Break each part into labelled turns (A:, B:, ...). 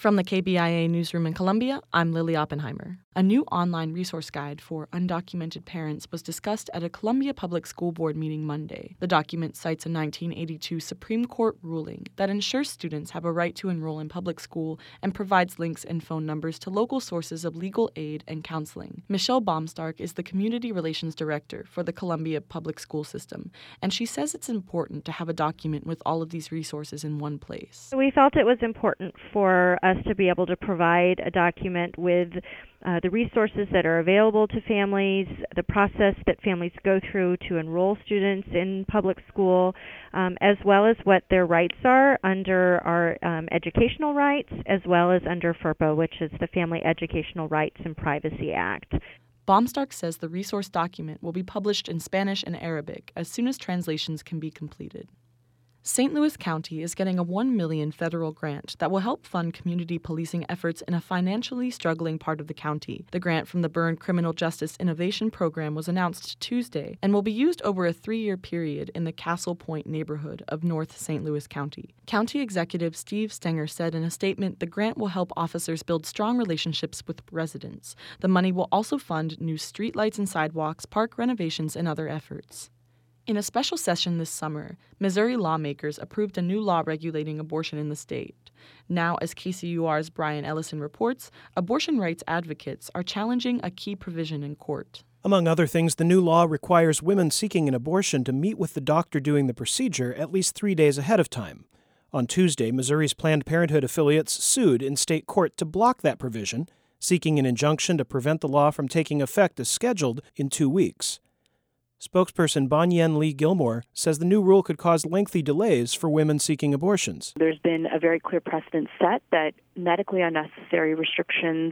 A: From the KBIA newsroom in Columbia, I'm Lily Oppenheimer. A new online resource guide for undocumented parents was discussed at a Columbia Public School Board meeting Monday. The document cites a 1982 Supreme Court ruling that ensures students have a right to enroll in public school and provides links and phone numbers to local sources of legal aid and counseling. Michelle Baumstark is the Community Relations Director for the Columbia Public School System, and she says it's important to have a document with all of these resources in one place.
B: We felt it was important for us to be able to provide a document with the resources that are available to families, the process that families go through to enroll students in public school, as well as what their rights are under our educational rights, as well as under FERPA, which is the Family Educational Rights and Privacy Act.
A: Baumstark says the resource document will be published in Spanish and Arabic as soon as translations can be completed. St. Louis County is getting a $1 million federal grant that will help fund community policing efforts in a financially struggling part of the county. The grant from the Byrne Criminal Justice Innovation Program was announced Tuesday and will be used over a 3-year period in the Castle Point neighborhood of North St. Louis County. County Executive Steve Stenger said in a statement the grant will help officers build strong relationships with residents. The money will also fund new streetlights and sidewalks, park renovations, and other efforts. In a special session this summer, Missouri lawmakers approved a new law regulating abortion in the state. Now, as KCUR's Brian Ellison reports, abortion rights advocates are challenging a key provision in court.
C: Among other things, the new law requires women seeking an abortion to meet with the doctor doing the procedure at least 3 days ahead of time. On Tuesday, Missouri's Planned Parenthood affiliates sued in state court to block that provision, seeking an injunction to prevent the law from taking effect as scheduled in 2 weeks. Spokesperson Bonyen Lee Gilmore says the new rule could cause lengthy delays for women seeking abortions.
D: There's been a very clear precedent set that medically unnecessary restrictions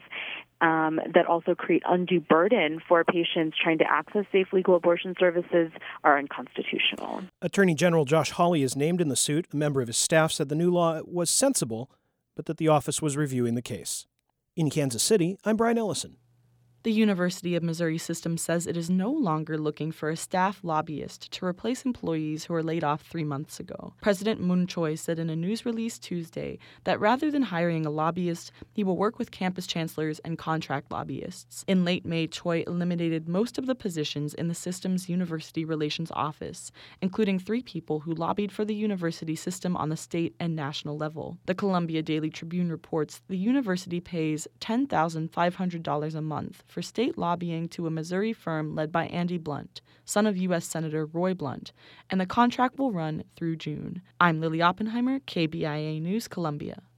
D: that also create undue burden for patients trying to access safe legal abortion services are unconstitutional.
C: Attorney General Josh Hawley is named in the suit. A member of his staff said the new law was sensible, but that the office was reviewing the case. In Kansas City, I'm Brian Ellison.
A: The University of Missouri system says it is no longer looking for a staff lobbyist to replace employees who were laid off 3 months ago. President Moon Choi said in a news release Tuesday that rather than hiring a lobbyist, he will work with campus chancellors and contract lobbyists. In late May, Choi eliminated most of the positions in the system's University Relations Office, including 3 people who lobbied for the university system on the state and national level. The Columbia Daily Tribune reports the university pays $10,500 a month for state lobbying to a Missouri firm led by Andy Blunt, son of U.S. Senator Roy Blunt, and the contract will run through June. I'm Lily Oppenheimer, KBIA News, Columbia.